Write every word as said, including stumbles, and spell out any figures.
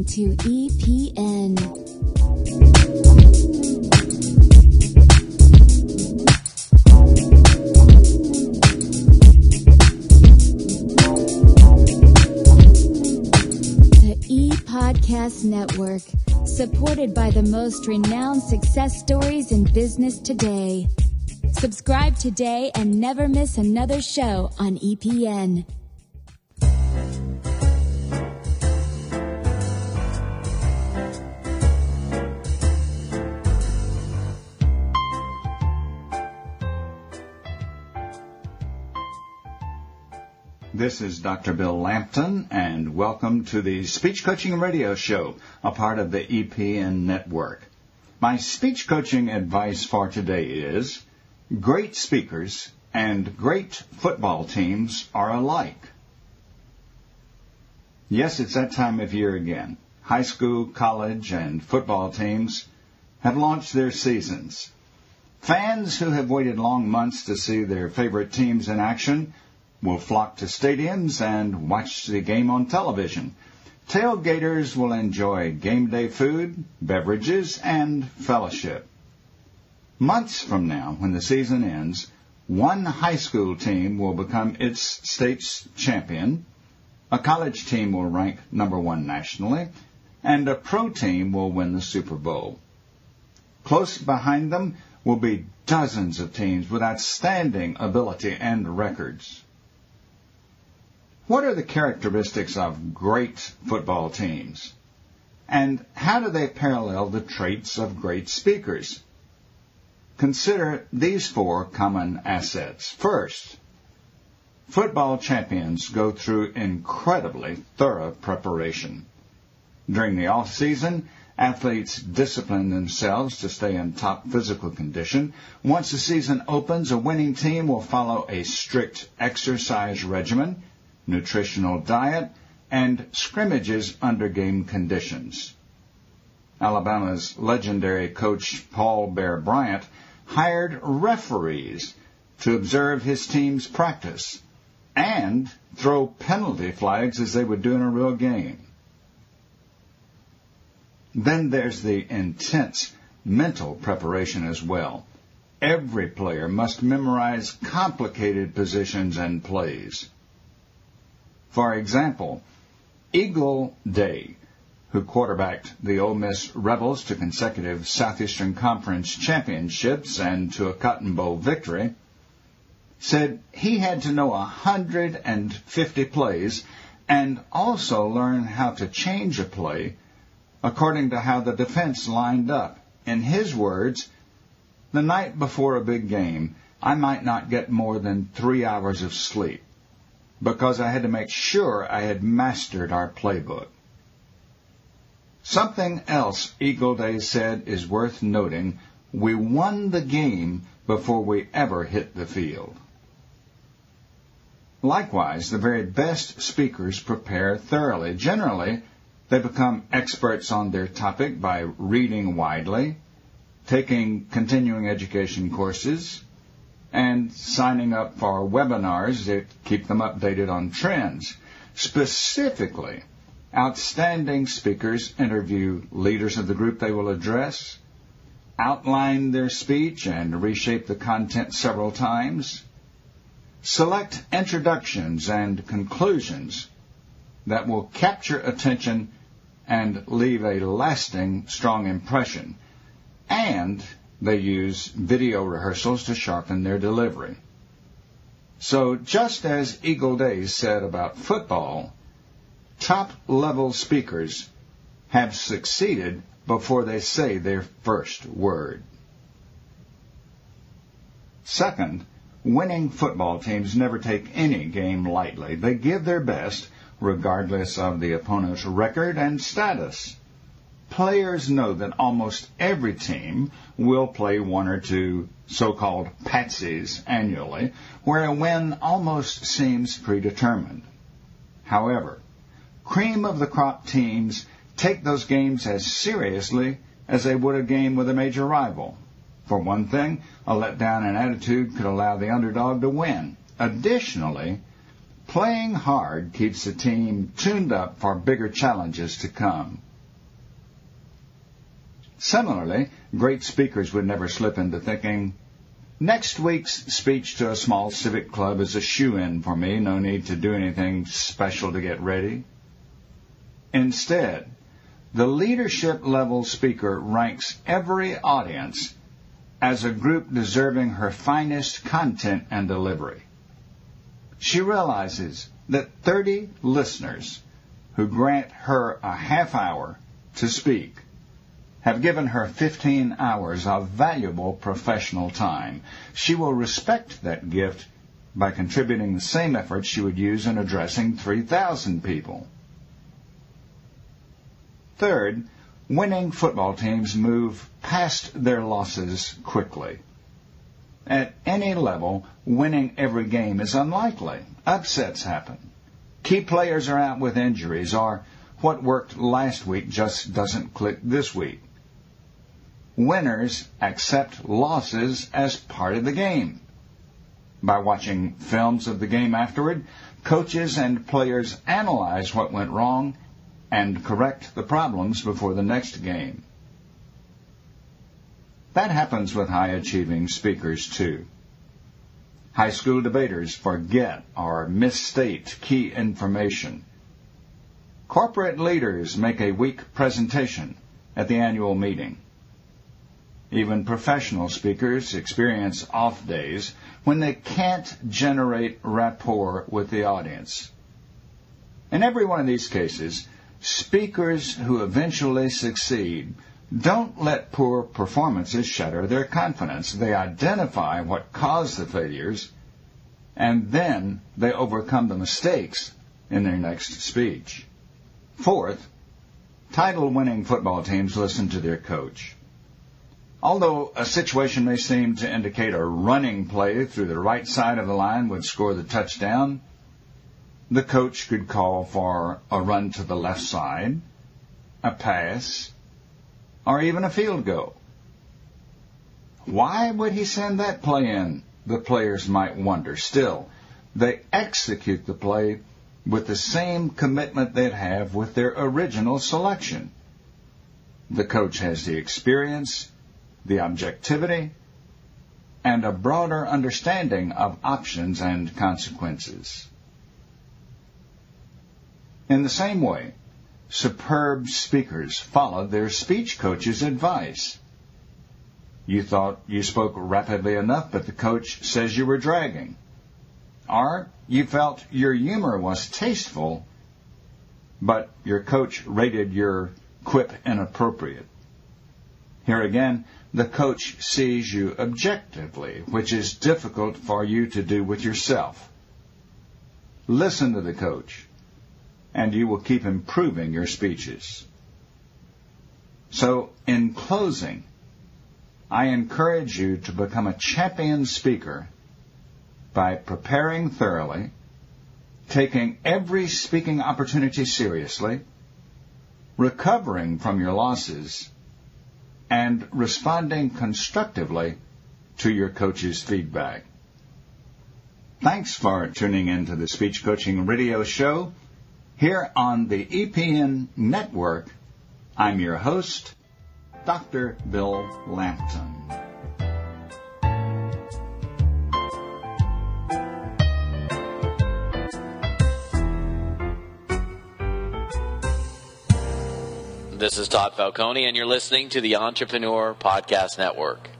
to E P N. The E-Podcast Network, supported by the most renowned success stories in business today. Subscribe today and never miss another show on E P N. This is Doctor Bill Lampton, and welcome to the Speech Coaching Radio Show, a part of the E P N Network. My speech coaching advice for today is, great speakers and great football teams are alike. Yes, it's that time of year again. High school, college, and football teams have launched their seasons. Fans who have waited long months to see their favorite teams in action will flock to stadiums and watch the game on television. Tailgaters will enjoy game day food, beverages, and fellowship. Months from now, when the season ends, one high school team will become its state's champion, a college team will rank number one nationally, and a pro team will win the Super Bowl. Close behind them will be dozens of teams with outstanding ability and records. What are the characteristics of great football teams? And how do they parallel the traits of great speakers? Consider these four common assets. First, football champions go through incredibly thorough preparation. During the off-season, athletes discipline themselves to stay in top physical condition. Once the season opens, a winning team will follow a strict exercise regimen, nutritional diet, and scrimmages under game conditions. Alabama's legendary coach Paul Bear Bryant hired referees to observe his team's practice and throw penalty flags as they would do in a real game. Then there's the intense mental preparation as well. Every player must memorize complicated positions and plays. For example, Eagle Day, who quarterbacked the Ole Miss Rebels to consecutive Southeastern Conference championships and to a Cotton Bowl victory, said he had to know one hundred fifty plays and also learn how to change a play according to how the defense lined up. In his words, the night before a big game, I might not get more than three hours of sleep, because I had to make sure I had mastered our playbook. Something else Eagle Day said is worth noting: we won the game before we ever hit the field. Likewise, the very best speakers prepare thoroughly. Generally, they become experts on their topic by reading widely, taking continuing education courses, and signing up for webinars that keep them updated on trends. Specifically, outstanding speakers interview leaders of the group they will address, outline their speech and reshape the content several times, select introductions and conclusions that will capture attention and leave a lasting, strong impression, and they use video rehearsals to sharpen their delivery. So just as Eagle Day said about football, top-level speakers have succeeded before they say their first word. Second, winning football teams never take any game lightly. They give their best regardless of the opponent's record and status. Players know that almost every team will play one or two so-called patsies annually, where a win almost seems predetermined. However, cream-of-the-crop teams take those games as seriously as they would a game with a major rival. For one thing, a letdown in attitude could allow the underdog to win. Additionally, playing hard keeps the team tuned up for bigger challenges to come. Similarly, great speakers would never slip into thinking, next week's speech to a small civic club is a shoo-in for me, no need to do anything special to get ready. Instead, the leadership-level speaker ranks every audience as a group deserving her finest content and delivery. She realizes that thirty listeners who grant her a half hour to speak have given her fifteen hours of valuable professional time. She will respect that gift by contributing the same effort she would use in addressing three thousand people. Third, winning football teams move past their losses quickly. At any level, winning every game is unlikely. Upsets happen. Key players are out with injuries, or what worked last week just doesn't click this week. Winners accept losses as part of the game. By watching films of the game afterward, coaches and players analyze what went wrong and correct the problems before the next game. That happens with high-achieving speakers, too. High school debaters forget or misstate key information. Corporate leaders make a weak presentation at the annual meeting. Even professional speakers experience off days when they can't generate rapport with the audience. In every one of these cases, speakers who eventually succeed don't let poor performances shatter their confidence. They identify what caused the failures, and then they overcome the mistakes in their next speech. Fourth, title-winning football teams listen to their coach. Although a situation may seem to indicate a running play through the right side of the line would score the touchdown, the coach could call for a run to the left side, a pass, or even a field goal. Why would he send that play in? The players might wonder. Still, they execute the play with the same commitment they'd have with their original selection. The coach has the experience, the objectivity, and a broader understanding of options and consequences. In the same way, superb speakers followed their speech coach's advice. You thought you spoke rapidly enough, but the coach says you were dragging. Or you felt your humor was tasteful, but your coach rated your quip inappropriate. Here again, the coach sees you objectively, which is difficult for you to do with yourself. Listen to the coach, and you will keep improving your speeches. So, in closing, I encourage you to become a champion speaker by preparing thoroughly, taking every speaking opportunity seriously, recovering from your losses, and responding constructively to your coach's feedback. Thanks for tuning in to the Speech Coaching Radio Show. Here on the E P N Network, I'm your host, Doctor Bill Lampton. This is Todd Falcone, and you're listening to the Entrepreneur Podcast Network.